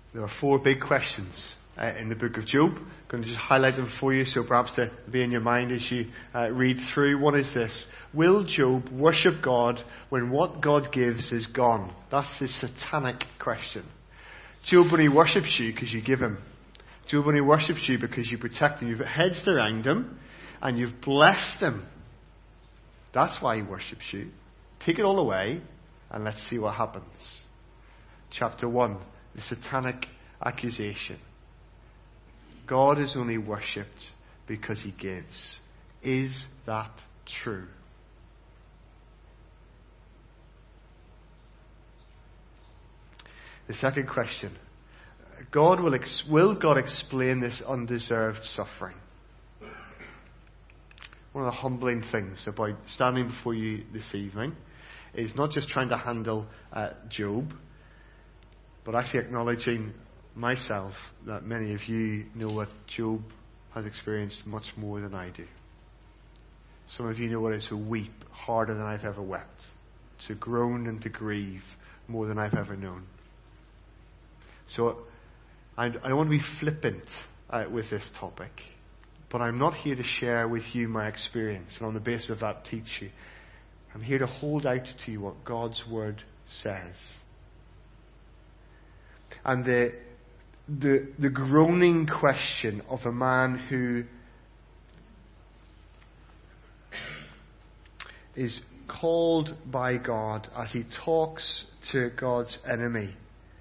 There are four big questions in the book of Job. I'm going to just highlight them for you, so perhaps they'll be in your mind as you read through. One is this: will Job worship God when what God gives is gone? That's the satanic question. Job only worships you because you give him. Job only worships you because you protect him. You've hedged around him and you've blessed him. That's why he worships you. Take it all away and let's see what happens. Chapter 1, the satanic accusation. God is only worshipped because he gives. Is that true? The second question. Will God explain this undeserved suffering? One of the humbling things about standing before you this evening is not just trying to handle Job, but actually acknowledging myself that many of you know what Job has experienced much more than I do. Some of you know what it is to weep harder than I've ever wept, to groan and to grieve more than I've ever known. So I don't want to be flippant with this topic, but I'm not here to share with you my experience and on the basis of that teach you. I'm here to hold out to you what God's Word says. And the groaning question of a man who is called by God as he talks to God's enemy.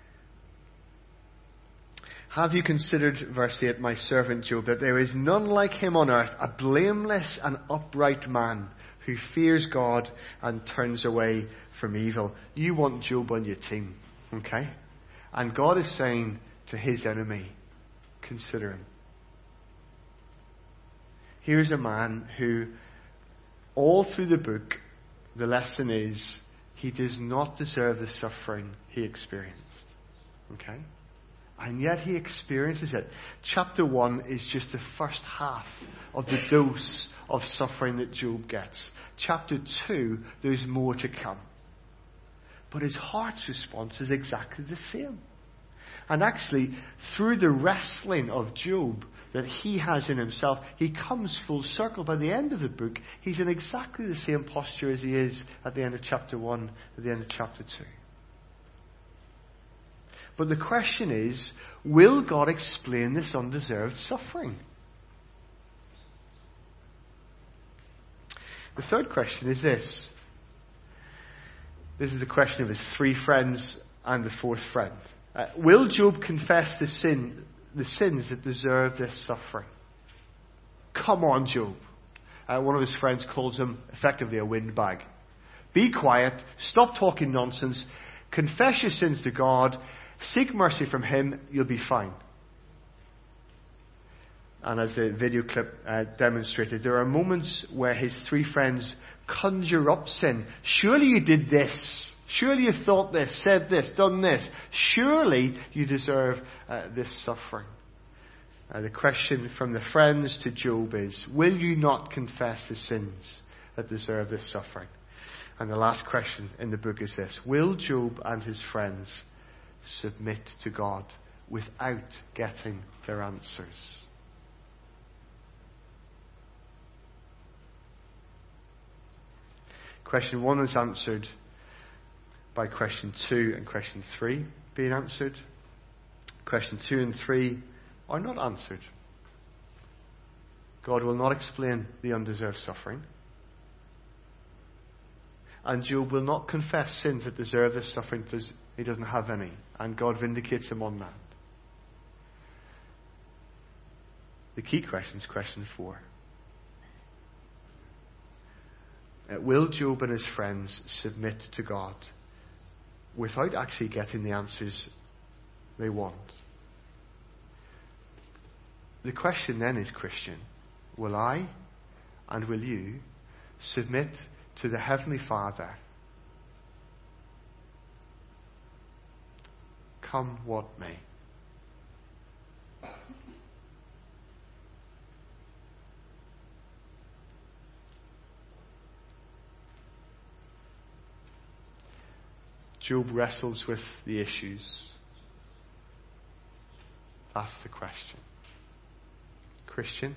Have you considered, verse 8, my servant Job, that there is none like him on earth, a blameless and upright man who fears God and turns away from evil? You want Job on your team, okay? And God is saying to his enemy, consider him. Here's a man who, all through the book, the lesson is, he does not deserve the suffering he experienced. Okay? And yet he experiences it. Chapter 1 is just the first half of the dose of suffering that Job gets. Chapter 2, there's more to come. But his heart's response is exactly the same. And actually, through the wrestling of Job that he has in himself, he comes full circle. By the end of the book, he's in exactly the same posture as he is at the end of chapter 1, at the end of chapter 2. But the question is, will God explain this undeserved suffering? The third question is this. This is the question of his three friends and the fourth friend. Will Job confess the sins that deserve this suffering? Come on, Job. One of his friends calls him effectively a windbag. Be quiet. Stop talking nonsense. Confess your sins to God. Seek mercy from him. You'll be fine. And as the video clip demonstrated, there are moments where his three friends conjure up sin. Surely you did this. Surely you thought this, said this, done this. Surely you deserve this suffering. The question from the friends to Job is, will you not confess the sins that deserve this suffering? And the last question in the book is this: will Job and his friends submit to God without getting their answers? Question 1 is answered by question 2 and question 3 being answered. Question 2 and 3 are not answered. God will not explain the undeserved suffering. And Job will not confess sins that deserve this suffering. He doesn't have any. And God vindicates him on that. The key question is question 4. Will Job and his friends submit to God without actually getting the answers they want? The question then is, Christian, will I and will you submit to the Heavenly Father, come what may? Job wrestles with the issues. That's the question. Christian,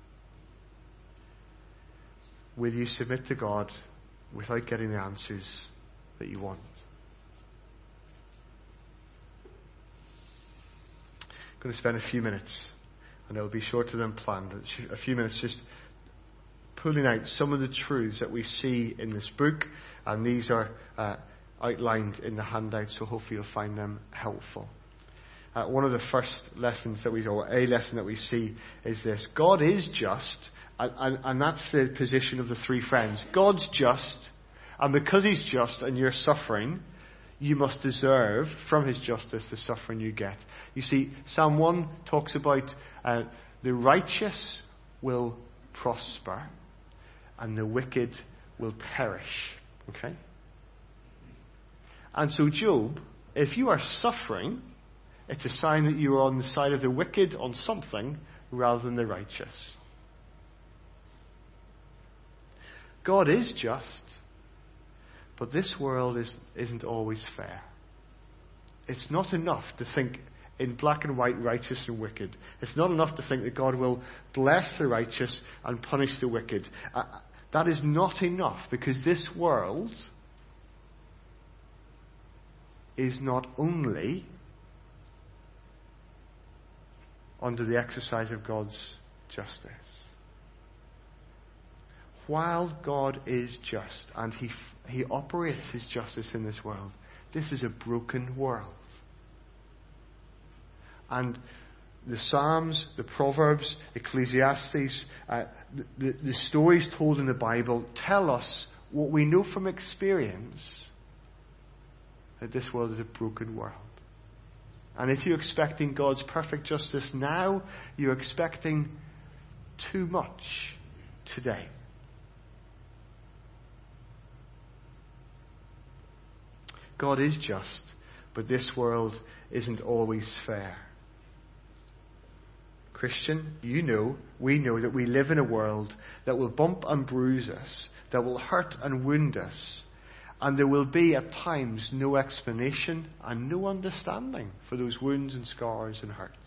will you submit to God without getting the answers that you want? I'm going to spend a few minutes, and it'll be shorter than planned, a few minutes just pulling out some of the truths that we see in this book, and these are outlined in the handout, so hopefully you'll find them helpful. One of the first lessons a lesson that we see is this: God is just, and that's the position of the three friends. God's just, and because He's just and you're suffering, you must deserve from His justice the suffering you get. You see, Psalm 1 talks about the righteous will prosper and the wicked will perish. Okay? And so Job, if you are suffering, it's a sign that you are on the side of the wicked on something rather than the righteous. God is just, but this world isn't always fair. It's not enough to think in black and white, righteous and wicked. It's not enough to think that God will bless the righteous and punish the wicked. That is not enough, because this world is not only under the exercise of God's justice. While God is just and He operates His justice in this world, this is a broken world. And the Psalms, the Proverbs, Ecclesiastes, the stories told in the Bible tell us what we know from experience, that this world is a broken world. And if you're expecting God's perfect justice now, you're expecting too much today. God is just, but this world isn't always fair. Christian, we know that we live in a world that will bump and bruise us, that will hurt and wound us, and there will be at times no explanation and no understanding for those wounds and scars and hurts.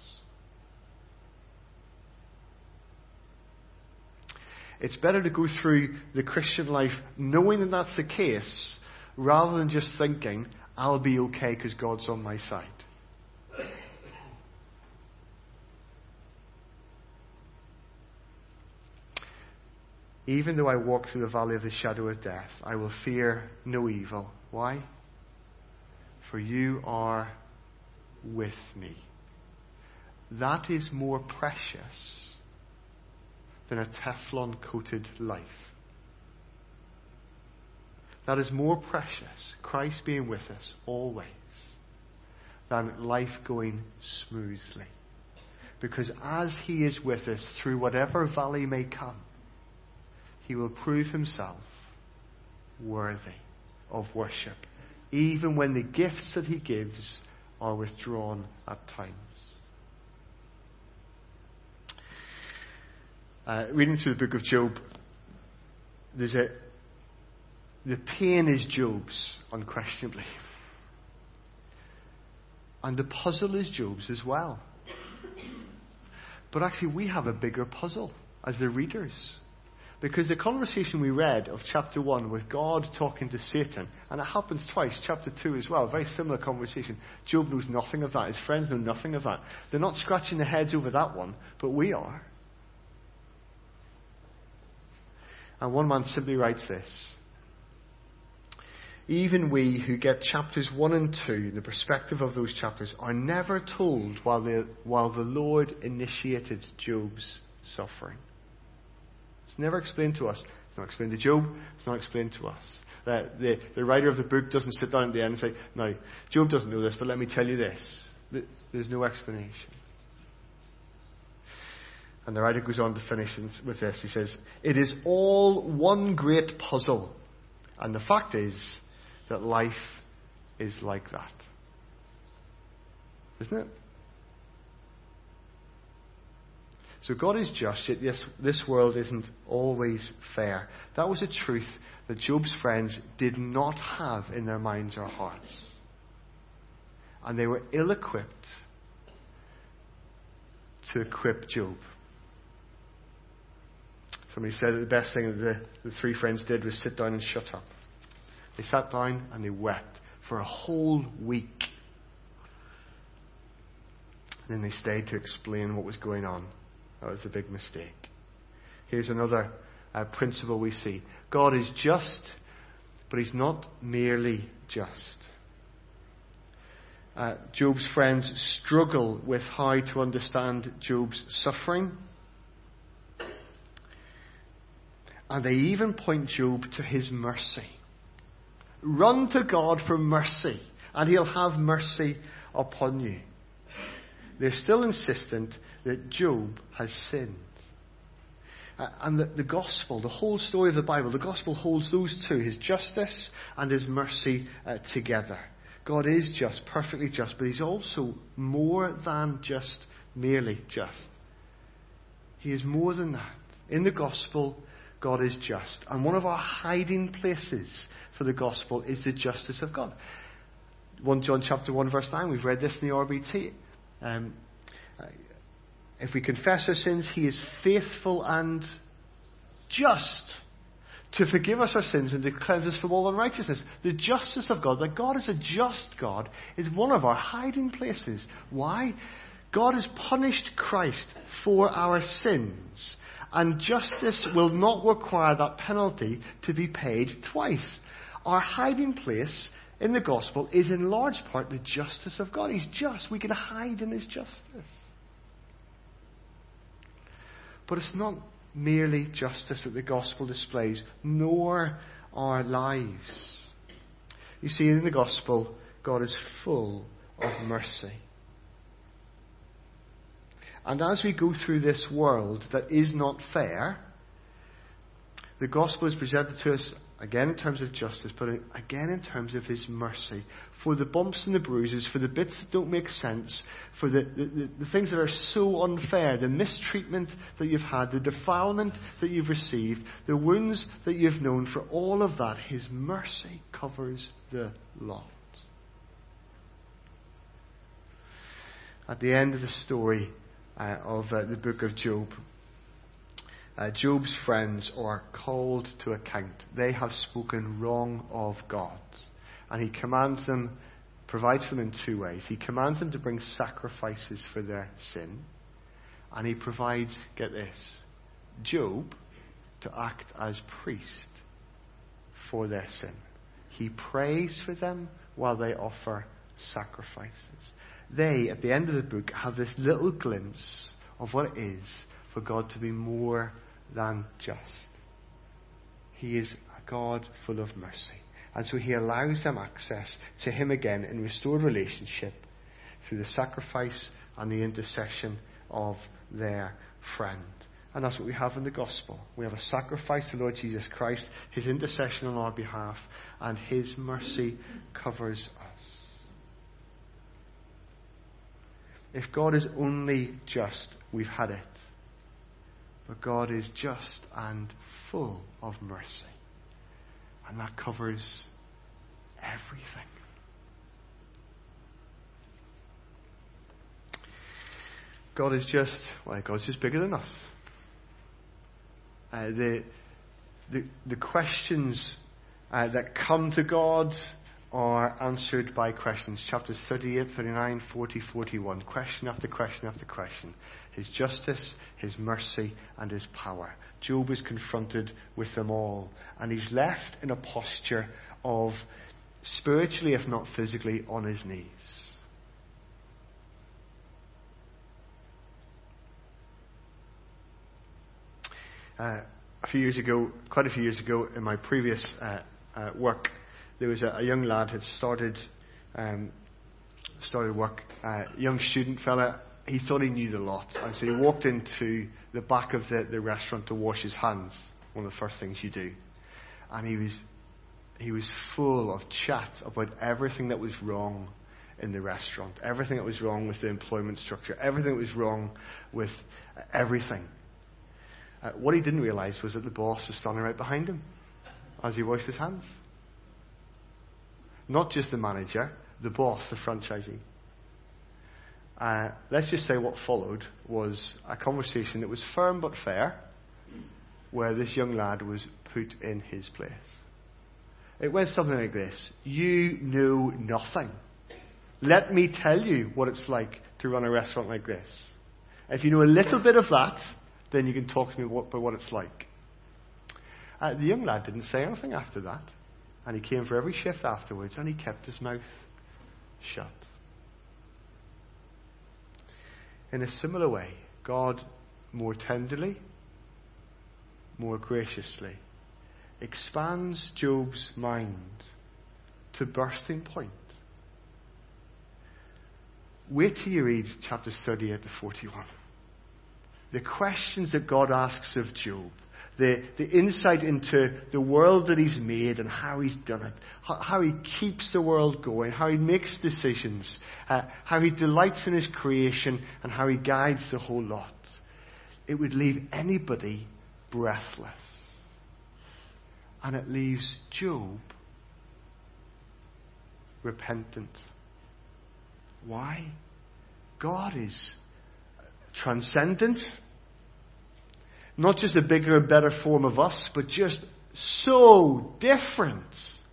It's better to go through the Christian life knowing that that's the case, rather than just thinking, I'll be okay because God's on my side. Even though I walk through the valley of the shadow of death, I will fear no evil. Why? For you are with me. That is more precious than a Teflon-coated life. That is more precious, Christ being with us always, than life going smoothly. Because as He is with us through whatever valley may come, He will prove Himself worthy of worship, even when the gifts that He gives are withdrawn at times. Reading through the book of Job, the pain is Job's, unquestionably. And the puzzle is Job's as well. But actually we have a bigger puzzle as the readers. Because the conversation we read of chapter 1 with God talking to Satan, and it happens twice, chapter 2 as well, a very similar conversation. Job knows nothing of that. His friends know nothing of that. They're not scratching their heads over that one, but we are. And one man simply writes this: even we who get chapters 1 and 2, in the perspective of those chapters, are never told while the Lord initiated Job's suffering. It's never explained to us. It's not explained to Job. It's not explained to us. The writer of the book doesn't sit down at the end and say, now, Job doesn't know this, but let me tell you this. There's no explanation. And the writer goes on to finish with this. He says, it is all one great puzzle. And the fact is that life is like that. Isn't it? So God is just, yet this world isn't always fair. That was a truth that Job's friends did not have in their minds or hearts. And they were ill-equipped to equip Job. Somebody said that the best thing that the three friends did was sit down and shut up. They sat down and they wept for a whole week. And then they stayed to explain what was going on. That was the big mistake. Here's another principle we see. God is just, but He's not merely just. Job's friends struggle with how to understand Job's suffering. And they even point Job to his mercy. Run to God for mercy, and He'll have mercy upon you. They're still insistent that Job has sinned. And the gospel, the whole story of the Bible, the gospel holds those two, His justice and His mercy together. God is just, perfectly just, but He's also more than just merely just. He is more than that. In the gospel, God is just. And one of our hiding places for the gospel is the justice of God. 1 John chapter 1 verse 9, we've read this in the RBT. If we confess our sins, He is faithful and just to forgive us our sins and to cleanse us from all unrighteousness. The justice of God, that God is a just God, is one of our hiding places. Why? God has punished Christ for our sins, and justice will not require that penalty to be paid twice. Our hiding place in the gospel is in large part the justice of God. He's just. We can hide in His justice. But it's not merely justice that the gospel displays, nor our lives. You see, in the gospel, God is full of mercy. And as we go through this world that is not fair, the gospel is presented to us again in terms of justice, but again in terms of His mercy. For the bumps and the bruises, for the bits that don't make sense, for the things that are so unfair, the mistreatment that you've had, the defilement that you've received, the wounds that you've known, for all of that, His mercy covers the lot. At the end of the story of the book of Job, Job's friends are called to account. They have spoken wrong of God. And He commands them, provides for them in two ways. He commands them to bring sacrifices for their sin. And He provides, get this, Job to act as priest for their sin. He prays for them while they offer sacrifices. They, at the end of the book, have this little glimpse of what it is for God to be more than just. He is a God full of mercy. And so He allows them access to Him again in restored relationship through the sacrifice and the intercession of their friend. And that's what we have in the gospel. We have a sacrifice, the Lord Jesus Christ, His intercession on our behalf, and His mercy covers us. If God is only just, we've had it. But God is just and full of mercy. And that covers everything. God's just bigger than us. The questions that come to God are answered by questions. Chapters 38, 39, 40, 41. Question after question after question. His justice, His mercy, and His power. Job is confronted with them all. And he's left in a posture of, spiritually if not physically, on his knees. Quite a few years ago, in my previous work, there was a young lad had started work, young student fella. He thought he knew the lot, and so he walked into the back of the restaurant to wash his hands. One of the first things you do, and he was full of chat about everything that was wrong in the restaurant, everything that was wrong with the employment structure, everything that was wrong with everything. What he didn't realise was that the boss was standing right behind him as he washed his hands. Not just the manager, the boss, the franchisee. Let's just say what followed was a conversation that was firm but fair, where this young lad was put in his place. It went something like this: "You know nothing. Let me tell you what it's like to run a restaurant like this. If you know a little bit of that, then you can talk to me about what it's like." The young lad didn't say anything after that. And he came for every shift afterwards, and he kept his mouth shut. In a similar way, God more tenderly, more graciously, expands Job's mind to bursting point. Wait till you read chapters 38 to 41. The questions that God asks of Job, the insight into the world that he's made and how he's done it, how he keeps the world going, how he makes decisions, how he delights in his creation, and how he guides the whole lot. It would leave anybody breathless. And it leaves Job repentant. Why? God is transcendent. Not just a bigger and better form of us, but just so different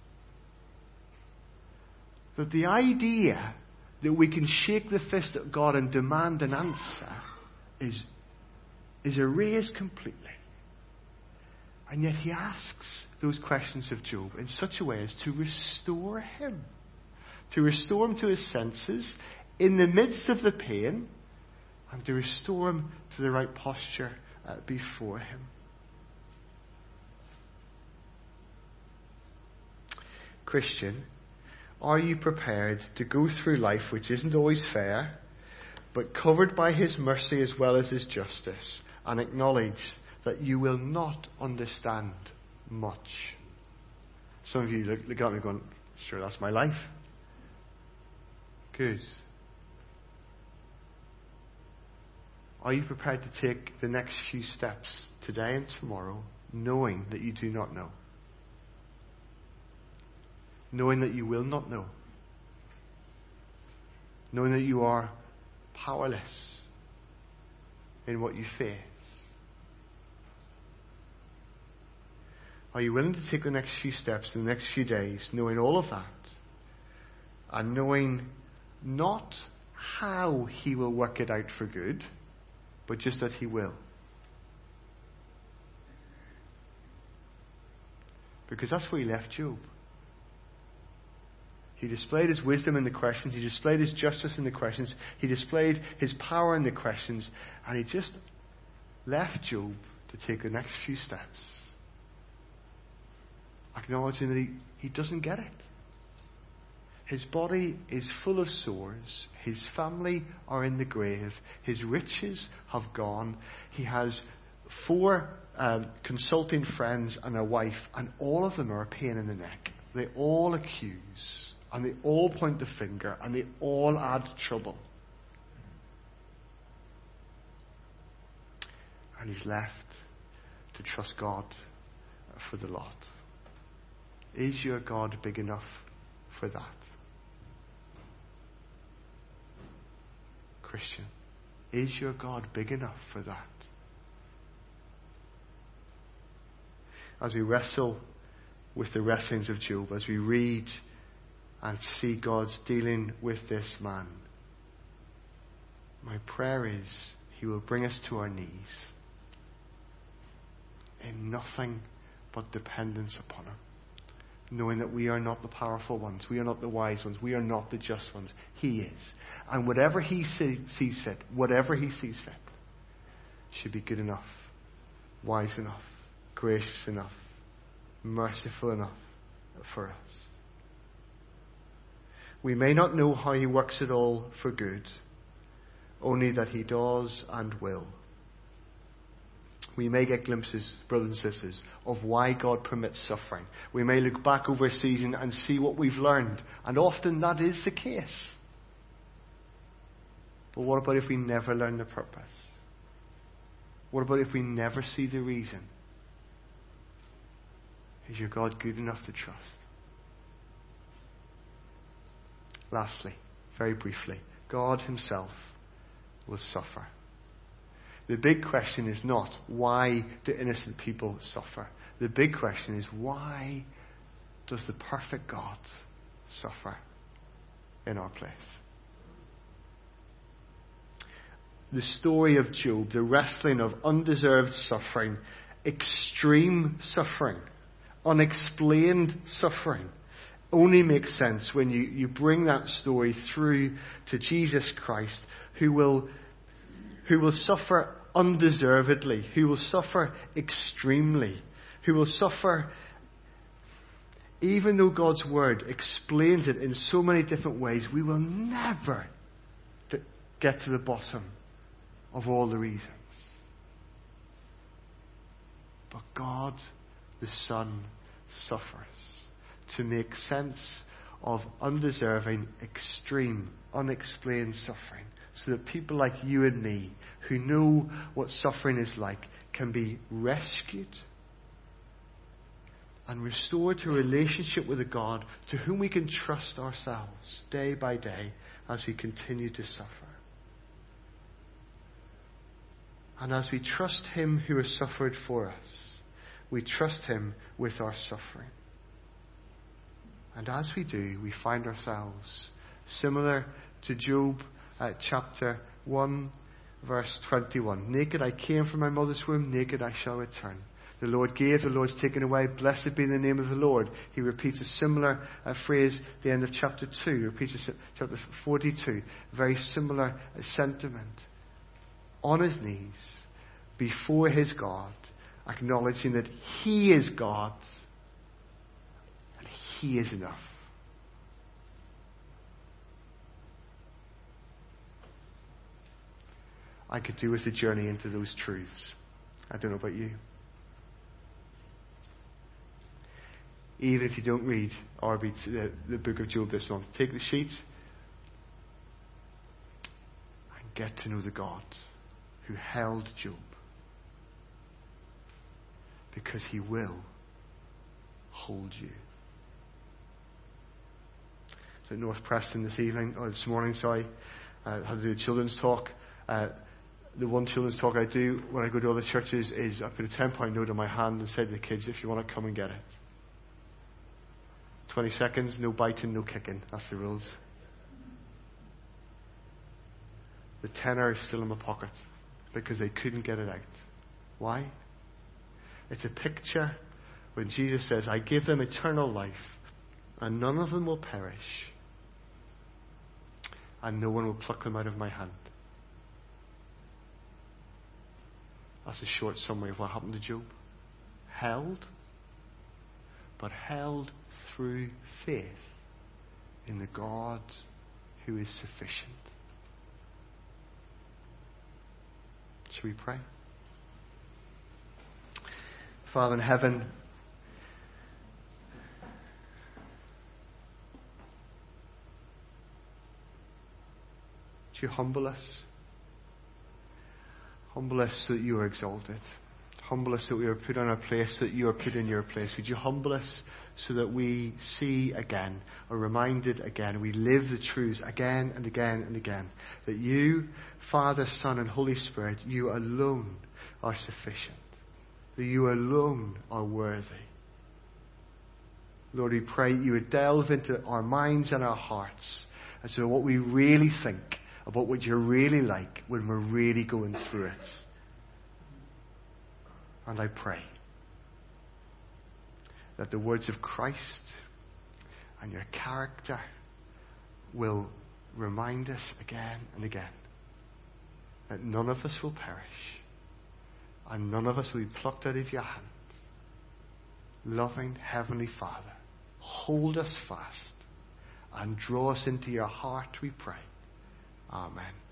that the idea that we can shake the fist at God and demand an answer is erased completely. And yet he asks those questions of Job in such a way as to restore him. To restore him to his senses in the midst of the pain, and to restore him to the right posture before him. Christian, are you prepared to go through life which isn't always fair, but covered by his mercy as well as his justice, and acknowledge that you will not understand much? Some of you look at me going, sure, that's my life. Good. Are you prepared to take the next few steps today and tomorrow, knowing that you do not know? Knowing that you will not know? Knowing that you are powerless in what you face? Are you willing to take the next few steps in the next few days, knowing all of that, and knowing not how he will work it out for good, but just that he will? Because that's where he left Job. He displayed his wisdom in the questions. He displayed his justice in the questions. He displayed his power in the questions. And he just left Job to take the next few steps, acknowledging that he doesn't get it. His body is full of sores. His family are in the grave. His riches have gone. He has 4 consulting friends and a wife, and all of them are a pain in the neck. They all accuse, and they all point the finger, and they all add trouble. And he's left to trust God for the lot. Is your God big enough for that? Christian, is your God big enough for that? As we wrestle with the wrestlings of Job, as we read and see God's dealing with this man, my prayer is he will bring us to our knees in nothing but dependence upon him, knowing that we are not the powerful ones, we are not the wise ones, we are not the just ones. He is. And whatever he sees fit, should be good enough, wise enough, gracious enough, merciful enough for us. We may not know how he works it all for good, only that he does and will. We may get glimpses, brothers and sisters, of why God permits suffering. We may look back over a season and see what we've learned, and often that is the case. But what about if we never learn the purpose? What about if we never see the reason? Is your God good enough to trust? Lastly, very briefly, God himself will suffer. The big question is not, why do innocent people suffer? The big question is, why does the perfect God suffer in our place? The story of Job, the wrestling of undeserved suffering, extreme suffering, unexplained suffering, only makes sense when you bring that story through to Jesus Christ, who will suffer undeservedly, who will suffer extremely, who will suffer even though God's Word explains it in so many different ways. We will never get to the bottom of all the reasons. But God, the Son, suffers to make sense of undeserving, extreme, unexplained suffering, so that people like you and me, who know what suffering is like, can be rescued and restored to a relationship with a God to whom we can trust ourselves day by day as we continue to suffer. And as we trust Him who has suffered for us, we trust Him with our suffering. And as we do, we find ourselves similar to Job chapter 1, verse 21. Naked I came from my mother's womb, naked I shall return. The Lord gave, the Lord's taken away. Blessed be the name of the Lord. He repeats a similar phrase at the end of chapter 2. He repeats it chapter 42. Very similar sentiment. On his knees, before his God, acknowledging that He is God and He is enough. I could do with a journey into those truths. I don't know about you. Even if you don't read or read the book of Job this month, take the sheet and get to know the God who held Job. Because He will hold you. So at North Preston this morning, I had to do a children's talk. The one children's talk I do when I go to other churches is I put a £10 note on my hand and say to the kids, if you want to come and get it. 20 seconds, no biting, no kicking. That's the rules. The tenner is still in my pocket because they couldn't get it out. Why? It's a picture when Jesus says, I give them eternal life, and none of them will perish, and no one will pluck them out of my hand. That's a short summary of what happened to Job. Held, but held through faith in the God who is sufficient. Shall we pray? Father in heaven, would you humble us? Humble us so that you are exalted. Humble us so that we are put on our place, so that you are put in your place. Would you humble us so that we see again, are reminded again, we live the truths again and again and again, that you, Father, Son, and Holy Spirit, you alone are sufficient. That you alone are worthy. Lord, we pray you would delve into our minds and our hearts as to what we really think about what you're really like when we're really going through it. And I pray that the words of Christ and your character will remind us again and again that none of us will perish. And none of us will be plucked out of your hand. Loving Heavenly Father, hold us fast and draw us into your heart, we pray. Amen.